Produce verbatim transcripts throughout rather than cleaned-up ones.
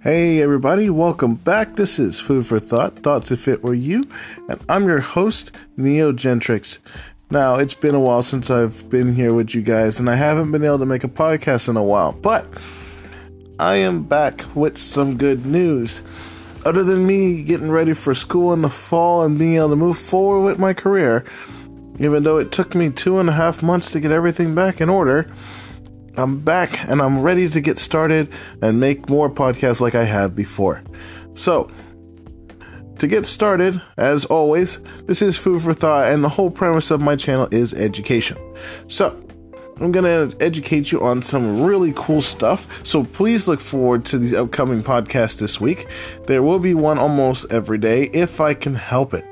Hey everybody, welcome back. This is Food for Thought, Thoughts If It Were You, and I'm your host, Neo Gentrix. Now, it's been a while since I've been here with you guys, and I haven't been able to make a podcast in a while, but I am back with some good news. Other than me getting ready for school in the fall and being able to move forward with my career, even though it took me two and a half months to get everything back in order, I'm back and I'm ready to get started and make more podcasts like I have before. So, to get started, as always, this is Food for Thought, and the whole premise of my channel is education. So, I'm going to educate you on some really cool stuff, so please look forward to the upcoming podcast this week. There will be one almost every day if I can help it.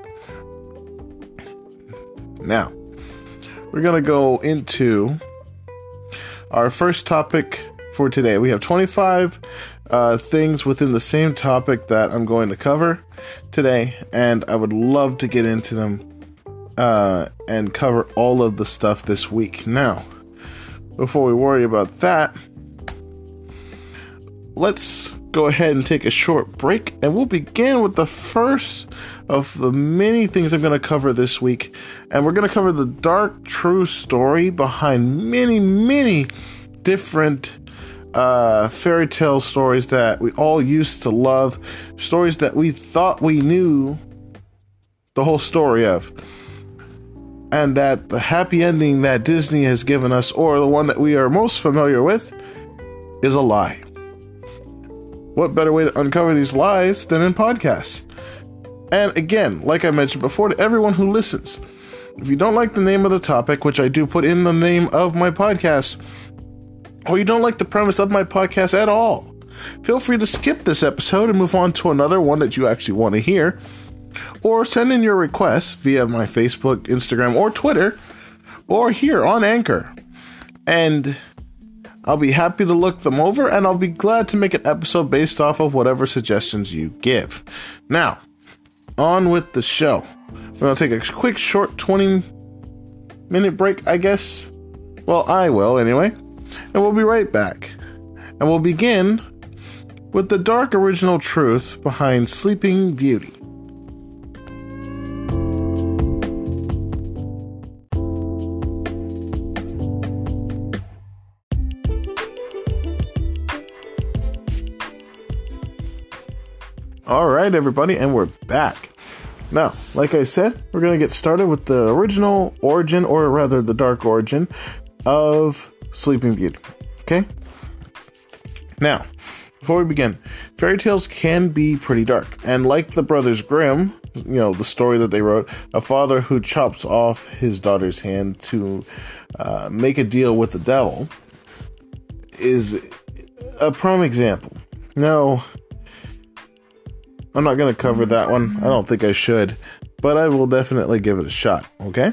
Now, we're going to go into our first topic for today. We have twenty-five uh, things within the same topic that I'm going to cover today, and I would love to get into them uh, and cover all of the stuff this week. Now, before we worry about that, let's go ahead and take a short break, and we'll begin with the first of the many things I'm going to cover this week. And we're going to cover the dark, true story behind many, many different uh, fairy tale stories that we all used to love. Stories that we thought we knew the whole story of. And that the happy ending that Disney has given us, or the one that we are most familiar with, is a lie. What better way to uncover these lies than in podcasts? And again, like I mentioned before, to everyone who listens, if you don't like the name of the topic, which I do put in the name of my podcast, or you don't like the premise of my podcast at all, feel free to skip this episode and move on to another one that you actually want to hear, or send in your requests via my Facebook, Instagram, or Twitter, or here on Anchor. And I'll be happy to look them over, and I'll be glad to make an episode based off of whatever suggestions you give. Now, on with the show. We're going to take a quick, short twenty minute break, I guess. Well, I will, anyway. And we'll be right back. And we'll begin with the dark original truth behind Sleeping Beauty. Alright, everybody, and we're back. Now, like I said, we're going to get started with the original origin, or rather the dark origin, of Sleeping Beauty. Okay? Now, before we begin, fairy tales can be pretty dark. And like the Brothers Grimm, you know, the story that they wrote, a father who chops off his daughter's hand to uh, make a deal with the devil, is a prime example. Now, I'm not going to cover that one. I don't think I should, but I will definitely give it a shot, okay?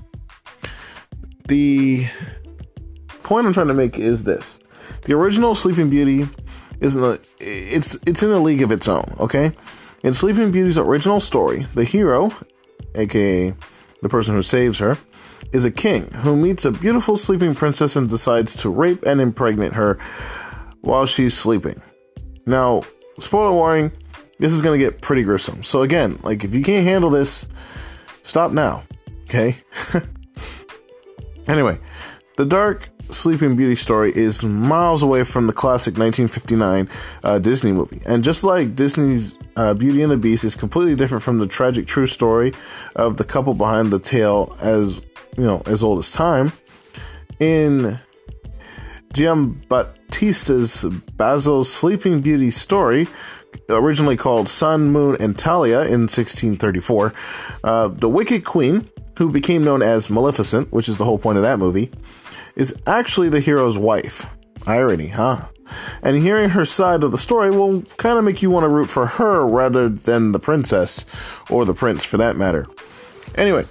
The point I'm trying to make is this. The original Sleeping Beauty is in a, it's it's in a league of its own, okay? In Sleeping Beauty's original story, the hero, aka the person who saves her, is a king who meets a beautiful sleeping princess and decides to rape and impregnate her while she's sleeping. Now, spoiler warning, this is going to get pretty gruesome. So again, like, if you can't handle this, stop now, okay? Anyway, the dark Sleeping Beauty story is miles away from the classic nineteen fifty-nine uh, Disney movie. And just like Disney's uh, Beauty and the Beast is completely different from the tragic true story of the couple behind the tale as, you know, as old as time, in Giambattista's Basil's Sleeping Beauty story, originally called Sun, Moon, and Talia in sixteen thirty-four, uh, the Wicked Queen, who became known as Maleficent, which is the whole point of that movie, is actually the hero's wife. Irony, huh? And hearing her side of the story will kind of make you want to root for her rather than the princess, or the prince for that matter. Anyway,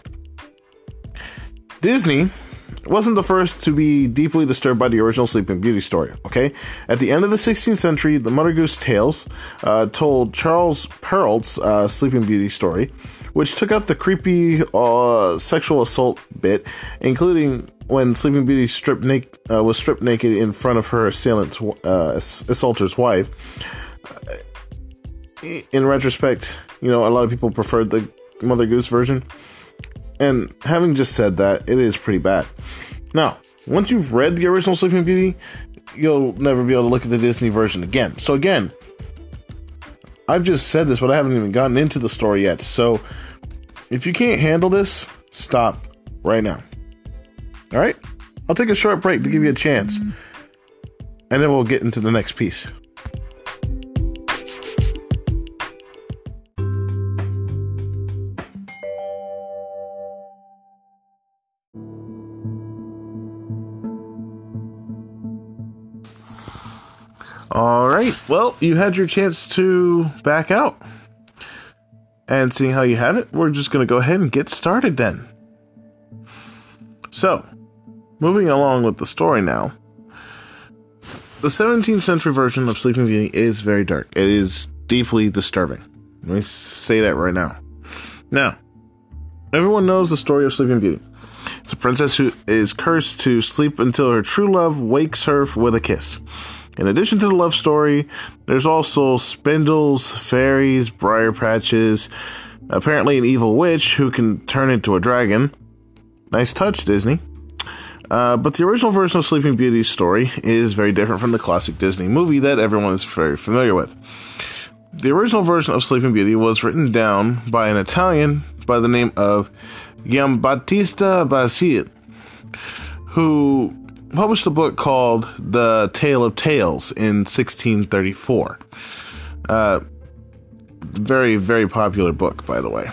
Disney wasn't the first to be deeply disturbed by the original Sleeping Beauty story, okay? At the end of the sixteenth century, the Mother Goose Tales uh, told Charles Perrault's uh, Sleeping Beauty story, which took out the creepy uh, sexual assault bit, including when Sleeping Beauty stripped na- uh, was stripped naked in front of her assailant's uh, assaulter's wife. In retrospect, you know, a lot of people preferred the Mother Goose version. And having just said that, it is pretty bad. Now, once you've read the original Sleeping Beauty, you'll never be able to look at the Disney version again. So again, I've just said this, but I haven't even gotten into the story yet. So if you can't handle this, stop right now. All right? I'll take a short break to give you a chance. And then we'll get into the next piece. All right, well, you had your chance to back out. And seeing how you have it, we're just going to go ahead and get started then. So, moving along with the story now. The seventeenth century version of Sleeping Beauty is very dark. It is deeply disturbing. Let me say that right now. Now, everyone knows the story of Sleeping Beauty. It's a princess who is cursed to sleep until her true love wakes her with a kiss. In addition to the love story, there's also spindles, fairies, briar patches, apparently an evil witch who can turn into a dragon. Nice touch, Disney. Uh, but the original version of Sleeping Beauty's story is very different from the classic Disney movie that everyone is very familiar with. The original version of Sleeping Beauty was written down by an Italian by the name of Giambattista Basile, who published a book called The Tale of Tales in sixteen thirty-four. Uh, very, very popular book, by the way.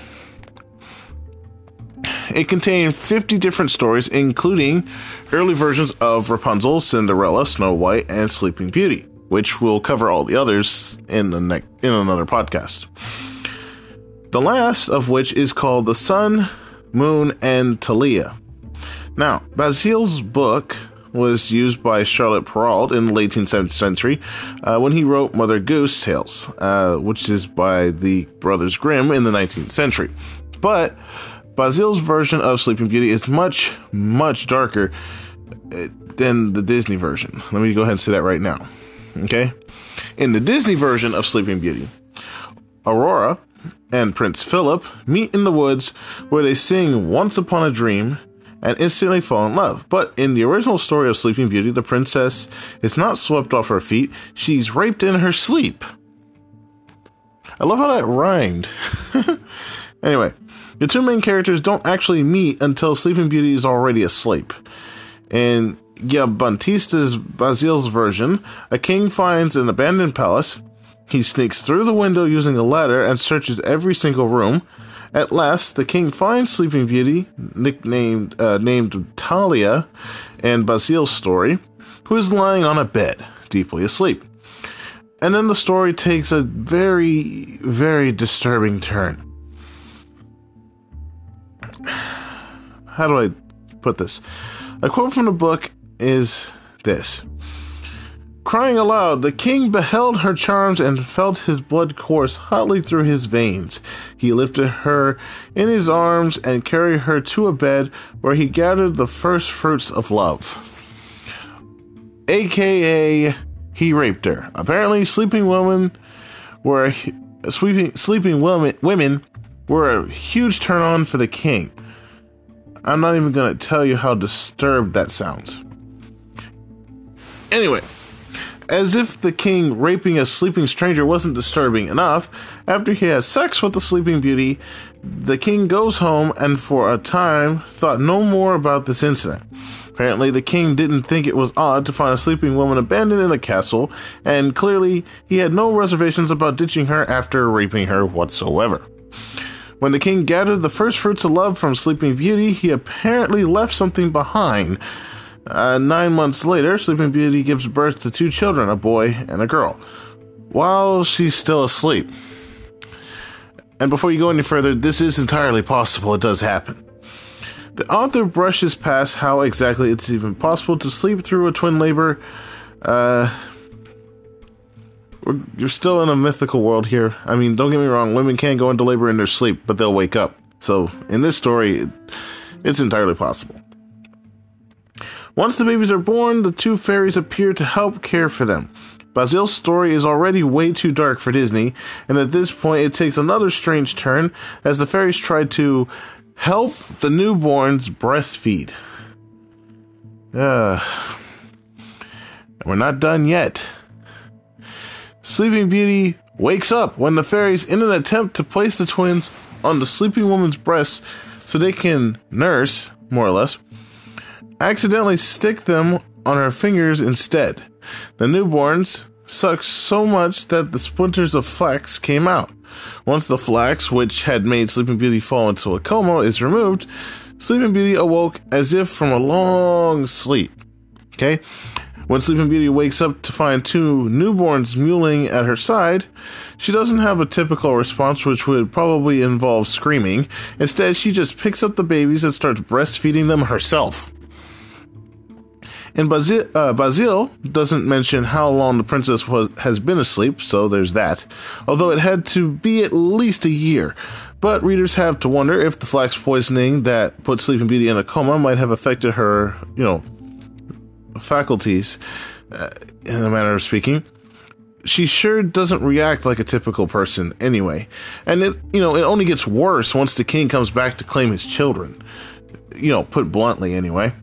It contained fifty different stories, including early versions of Rapunzel, Cinderella, Snow White, and Sleeping Beauty, which we'll cover all the others in the ne- in another podcast. The last of which is called The Sun, Moon, and Talia. Now, Basile's book was used by Charlotte Perrault in the late eighteenth century uh, when he wrote Mother Goose Tales, uh, which is by the Brothers Grimm in the nineteenth century. But Basile's version of Sleeping Beauty is much, much darker than the Disney version. Let me go ahead and say that right now. Okay? In the Disney version of Sleeping Beauty, Aurora and Prince Philip meet in the woods where they sing Once Upon a Dream and instantly fall in love. But in the original story of Sleeping Beauty, the princess is not swept off her feet, she's raped in her sleep. I love how that rhymed. Anyway, the two main characters don't actually meet until Sleeping Beauty is already asleep. In Giambattista Basile's version, a king finds an abandoned palace. He sneaks through the window using a ladder and searches every single room. At last, the king finds Sleeping Beauty, nicknamed uh, named Talia in Basile's story, who is lying on a bed, deeply asleep. And then the story takes a very, very disturbing turn. How do I put this? A quote from the book is this. Crying aloud, the king beheld her charms and felt his blood course hotly through his veins. He lifted her in his arms and carried her to a bed where he gathered the first fruits of love. A K A he raped her. Apparently, sleeping women were sleeping sleeping women women were a huge turn on for the king. I'm not even going to tell you how disturbed that sounds. Anyway, as if the king raping a sleeping stranger wasn't disturbing enough, after he has sex with the Sleeping Beauty, the king goes home and for a time thought no more about this incident. Apparently, the king didn't think it was odd to find a sleeping woman abandoned in a castle, and clearly he had no reservations about ditching her after raping her whatsoever. When the king gathered the first fruits of love from Sleeping Beauty, he apparently left something behind. Uh, nine months later, Sleeping Beauty gives birth to two children, a boy and a girl, while she's still asleep. And before you go any further, this is entirely possible. It does happen. The author brushes past how exactly it's even possible to sleep through a twin labor. Uh, you're still in a mythical world here. I mean, don't get me wrong, women can go into labor in their sleep, but they'll wake up. So, in this story, it's entirely possible. Once the babies are born, the two fairies appear to help care for them. Basil's story is already way too dark for Disney, and at this point it takes another strange turn as the fairies try to help the newborns breastfeed. Uh, we're not done yet. Sleeping Beauty wakes up when the fairies, in an attempt to place the twins on the sleeping woman's breast so they can nurse, more or less, accidentally stick them on her fingers instead. The newborns sucked so much that the splinters of flax came out. Once the flax, which had made Sleeping Beauty fall into a coma, is removed, Sleeping Beauty awoke as if from a long sleep. Okay? When Sleeping Beauty wakes up to find two newborns mewling at her side, she doesn't have a typical response, which would probably involve screaming. Instead, she just picks up the babies and starts breastfeeding them herself. And Basil, uh, Basil doesn't mention how long the princess was, has been asleep, so there's that. Although it had to be at least a year. But readers have to wonder if the flax poisoning that put Sleeping Beauty in a coma might have affected her, you know, faculties, uh, in a manner of speaking. She sure doesn't react like a typical person anyway. And it, you know, it only gets worse once the king comes back to claim his children. You know, put bluntly anyway.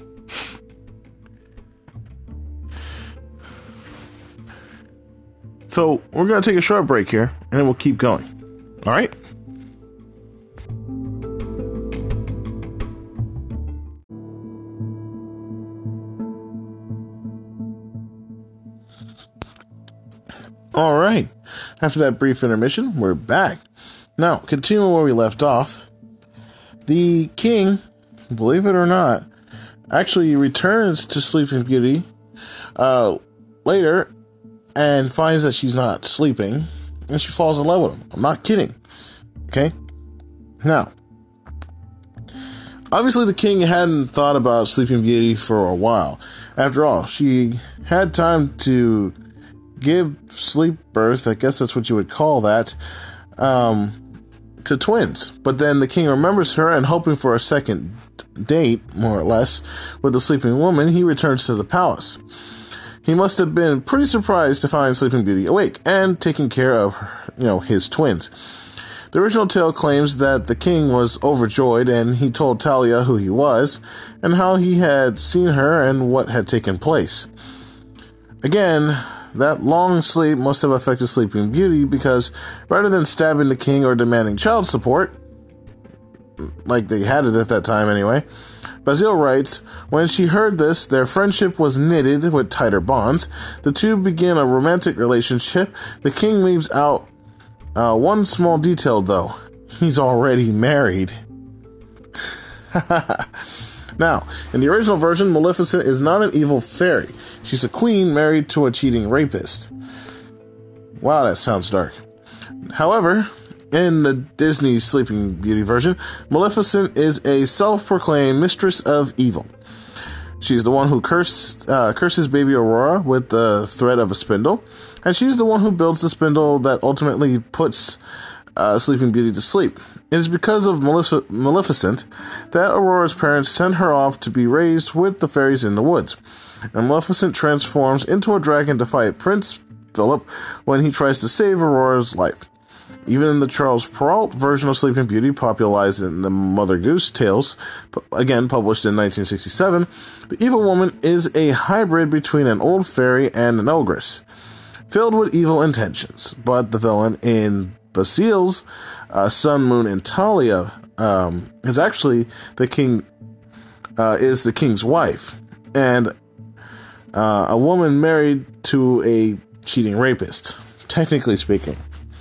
So, we're going to take a short break here, and then we'll keep going. All right? All right. After that brief intermission, we're back. Now, continuing where we left off, the king, believe it or not, actually returns to Sleeping Beauty uh, later and finds that she's not sleeping, and she falls in love with him. I'm not kidding. Okay? Now, obviously the king hadn't thought about Sleeping Beauty for a while. After all, she had time to give sleep birth, I guess that's what you would call that, um, to twins. But then the king remembers her, and hoping for a second date, more or less, with the sleeping woman, he returns to the palace. He must have been pretty surprised to find Sleeping Beauty awake and taking care of, you know, his twins. The original tale claims that the king was overjoyed, and he told Talia who he was and how he had seen her and what had taken place. Again, that long sleep must have affected Sleeping Beauty, because rather than stabbing the king or demanding child support, like they had it at that time anyway, Basil writes, when she heard this, their friendship was knitted with tighter bonds. The two begin a romantic relationship. The king leaves out uh, one small detail, though. He's already married. Now, in the original version, Maleficent is not an evil fairy. She's a queen married to a cheating rapist. Wow, that sounds dark. However, in the Disney Sleeping Beauty version, Maleficent is a self-proclaimed mistress of evil. She's the one who cursed, uh, curses baby Aurora with the thread of a spindle, and she's the one who builds the spindle that ultimately puts uh, Sleeping Beauty to sleep. It is because of Malef- Maleficent that Aurora's parents send her off to be raised with the fairies in the woods, and Maleficent transforms into a dragon to fight Prince Philip when he tries to save Aurora's life. Even in the Charles Perrault version of Sleeping Beauty, popularized in the Mother Goose Tales, again published in nineteen sixty-seven, the evil woman is a hybrid between an old fairy and an ogress, filled with evil intentions. But the villain in Basil's uh, Sun, Moon, and Talia um, is actually the king, uh, is the king's wife, and uh, a woman married to a cheating rapist, technically speaking.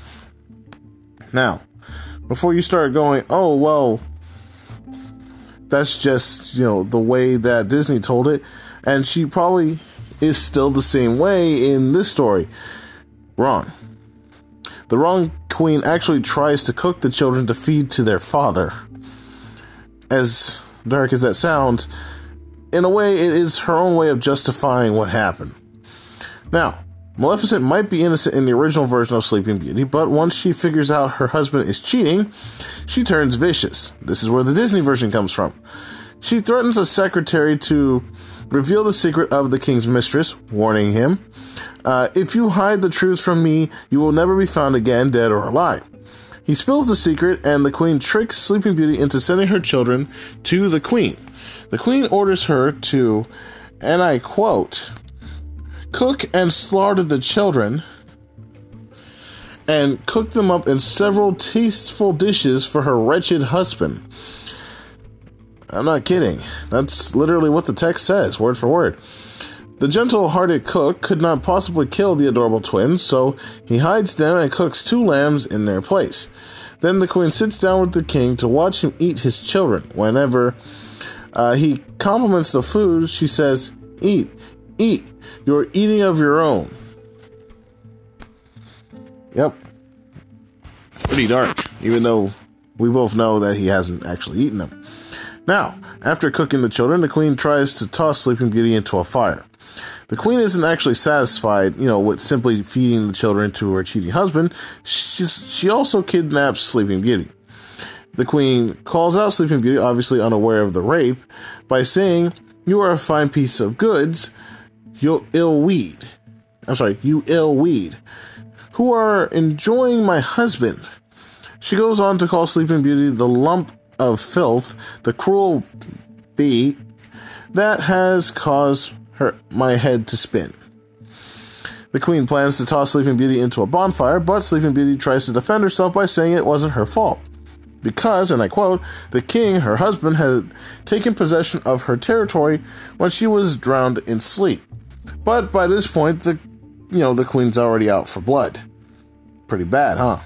Now, before you start going, oh, well, that's just, you know, the way that Disney told it, and she probably is still the same way in this story. Wrong. The wrong queen actually tries to cook the children to feed to their father. As dark as that sounds, in a way, it is her own way of justifying what happened. Now, Maleficent might be innocent in the original version of Sleeping Beauty, but once she figures out her husband is cheating, she turns vicious. This is where the Disney version comes from. She threatens a secretary to reveal the secret of the king's mistress, warning him, uh, if you hide the truth from me, you will never be found again, dead or alive. He spills the secret, and the queen tricks Sleeping Beauty into sending her children to the queen. The queen orders her to, and I quote, cook and slaughter the children and cook them up in several tasteful dishes for her wretched husband. I'm not kidding. That's literally what the text says, word for word. The gentle-hearted cook could not possibly kill the adorable twins, so he hides them and cooks two lambs in their place. Then the queen sits down with the king to watch him eat his children. Whenever uh, he compliments the food, she says, eat, eat, you're eating of your own. Yep. Pretty dark, even though we both know that he hasn't actually eaten them. Now, after cooking the children, the queen tries to toss Sleeping Beauty into a fire. The queen isn't actually satisfied, you know, with simply feeding the children to her cheating husband. She's, she also kidnaps Sleeping Beauty. The queen calls out Sleeping Beauty, obviously unaware of the rape, by saying, you are a fine piece of goods, you ill weed. I'm sorry, you ill weed, who are enjoying my husband. She goes on to call Sleeping Beauty the lump of filth, the cruel bee that has caused her my head to spin. The queen plans to toss Sleeping Beauty into a bonfire, but Sleeping Beauty tries to defend herself by saying it wasn't her fault. Because, and I quote, the king, her husband, had taken possession of her territory when she was drowned in sleep. But by this point, the you know, the queen's already out for blood. Pretty bad, huh?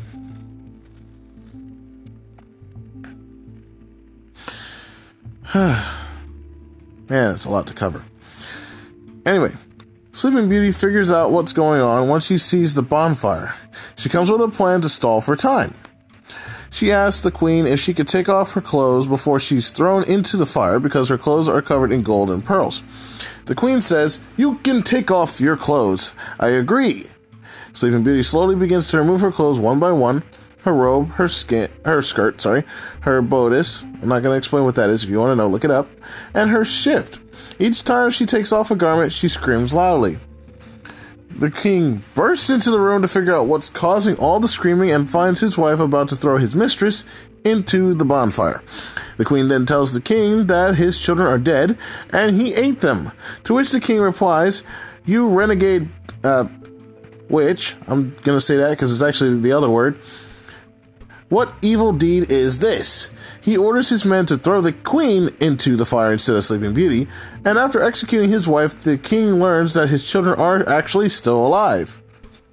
Man, it's a lot to cover. Anyway, Sleeping Beauty figures out what's going on once she sees the bonfire. She comes with a plan to stall for time. She asks the queen if she could take off her clothes before she's thrown into the fire because her clothes are covered in gold and pearls. The queen says, you can take off your clothes. I agree. Sleeping Beauty slowly begins to remove her clothes one by one. Her robe, her skin, her skirt, sorry, her bodice. I'm not going to explain what that is. If you want to know, look it up. And her shift. Each time she takes off a garment, she screams loudly. The king bursts into the room to figure out what's causing all the screaming and finds his wife about to throw his mistress into the bonfire. The queen then tells the king that his children are dead and he ate them. To which the king replies, you renegade uh, witch. I'm going to say that because it's actually the other word. What evil deed is this? He orders his men to throw the queen into the fire instead of Sleeping Beauty, and after executing his wife, the king learns that his children are actually still alive.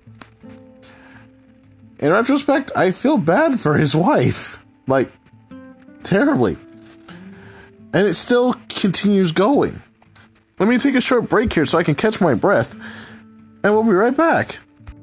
In retrospect, I feel bad for his wife. Like, terribly. And it still continues going. Let me take a short break here so I can catch my breath, and we'll be right back.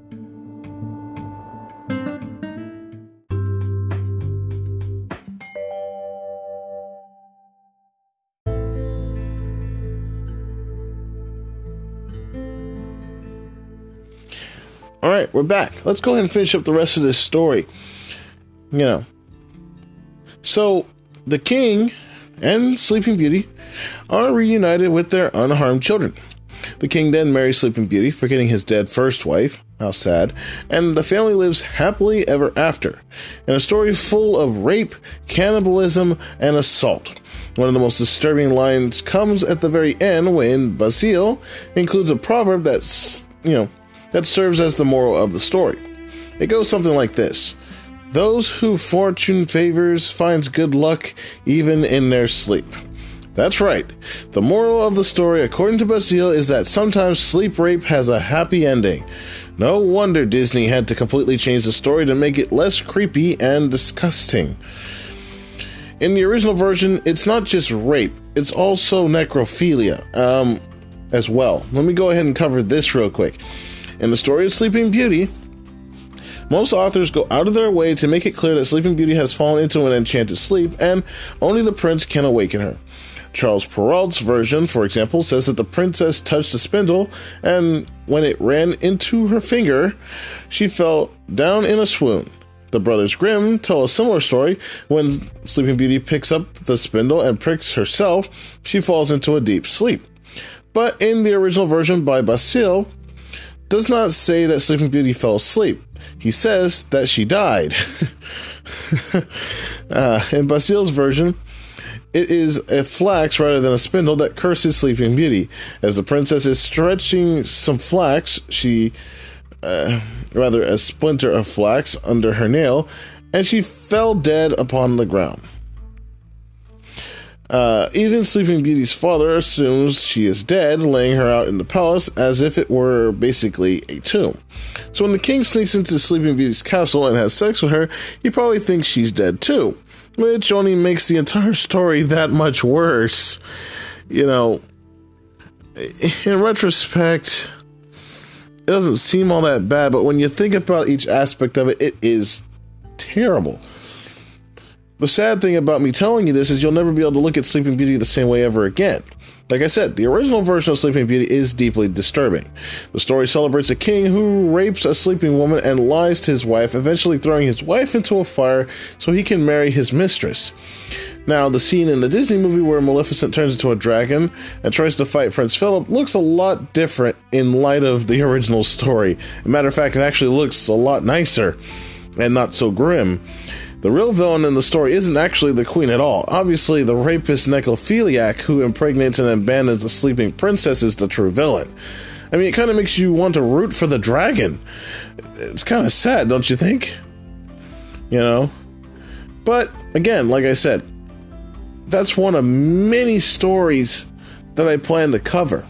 Alright, we're back. Let's go ahead and finish up the rest of this story. You know. So, the king and Sleeping Beauty are reunited with their unharmed children. The king then marries Sleeping Beauty, forgetting his dead first wife. How sad. And the family lives happily ever after. In a story full of rape, cannibalism, and assault. One of the most disturbing lines comes at the very end when Basile includes a proverb that's, you know, that serves as the moral of the story. It goes something like this. Those who fortune favors finds good luck even in their sleep. That's right. The moral of the story, according to Basile, is that sometimes sleep rape has a happy ending. No wonder Disney had to completely change the story to make it less creepy and disgusting. In the original version, it's not just rape, it's also necrophilia um, as well. Let me go ahead and cover this real quick. In the story of Sleeping Beauty, most authors go out of their way to make it clear that Sleeping Beauty has fallen into an enchanted sleep and only the prince can awaken her. Charles Perrault's version, for example, says that the princess touched a spindle and when it ran into her finger, she fell down in a swoon. The Brothers Grimm tell a similar story. When Sleeping Beauty picks up the spindle and pricks herself, she falls into a deep sleep. But in the original version by Basile, does not say that Sleeping Beauty fell asleep. He says that she died. uh, in Basile's version, it is a flax rather than a spindle that curses Sleeping Beauty. As the princess is stretching some flax, she, uh, rather a splinter of flax under her nail, and she fell dead upon the ground. Uh, even Sleeping Beauty's father assumes she is dead, laying her out in the palace as if it were basically a tomb. So when the king sneaks into Sleeping Beauty's castle and has sex with her, he probably thinks she's dead too, which only makes the entire story that much worse. You know, in retrospect, it doesn't seem all that bad, but when you think about each aspect of it, it is terrible. The sad thing about me telling you this is you'll never be able to look at Sleeping Beauty the same way ever again. Like I said, the original version of Sleeping Beauty is deeply disturbing. The story celebrates a king who rapes a sleeping woman and lies to his wife, eventually throwing his wife into a fire so he can marry his mistress. Now, the scene in the Disney movie where Maleficent turns into a dragon and tries to fight Prince Philip looks a lot different in light of the original story. As a matter of fact, it actually looks a lot nicer and not so grim. The real villain in the story isn't actually the queen at all. Obviously, the rapist necrophiliac who impregnates and abandons a sleeping princess is the true villain. I mean, it kind of makes you want to root for the dragon. It's kind of sad, don't you think? You know? But, again, like I said, that's one of many stories that I plan to cover.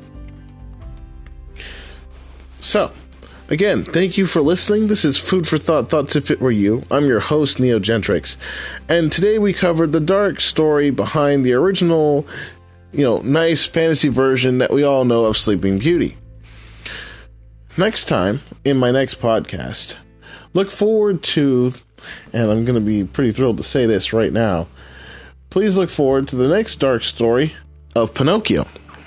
So, again, thank you for listening. This is Food for Thought, Thoughts If It Were You. I'm your host, Neogentrix. And today we covered the dark story behind the original, you know, nice fantasy version that we all know of Sleeping Beauty. Next time, in my next podcast, look forward to, and I'm going to be pretty thrilled to say this right now, please look forward to the next dark story of Pinocchio.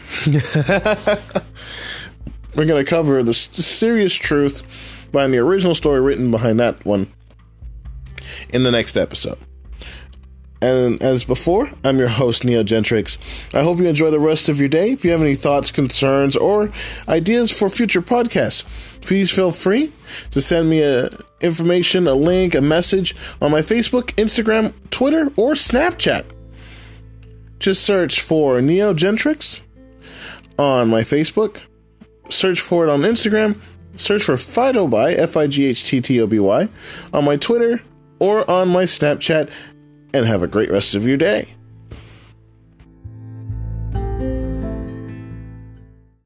We're going to cover the serious truth behind the original story written behind that one in the next episode. And as before, I'm your host, Neogentrix. I hope you enjoy the rest of your day. If you have any thoughts, concerns, or ideas for future podcasts, please feel free to send me a information, a link, a message on my Facebook, Instagram, Twitter, or Snapchat. Just search for Neogentrix on my Facebook. Search for it on Instagram, search for Fighttoby, F I G H T T O B Y, on my Twitter or on my Snapchat, and have a great rest of your day.